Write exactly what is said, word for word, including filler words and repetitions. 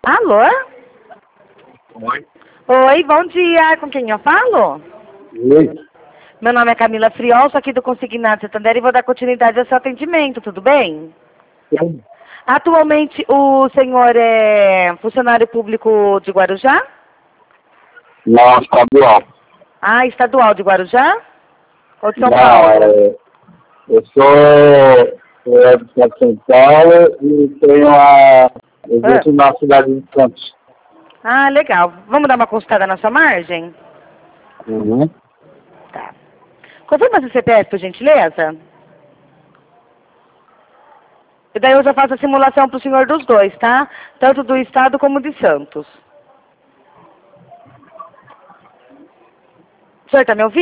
Alô? Oi. Oi, bom dia. Com quem eu falo? Oi. Meu nome é Camila Friol, sou aqui do Consignado Santander e vou dar continuidade ao seu atendimento, tudo bem? Sim. Atualmente o senhor é funcionário público de Guarujá? Não, estadual. Ah, estadual de Guarujá? Ou de São Não, Paulo? é, eu sou eu é de São Paulo e tenho a. Eu Ah, vivo na cidade de Santos. ah, legal. Vamos dar uma consultada na sua margem? Uhum. Tá. Confirma seu C P F, por gentileza? E daí eu já faço a simulação pro senhor dos dois, tá? Tanto do Estado como de Santos. O senhor tá me ouvindo?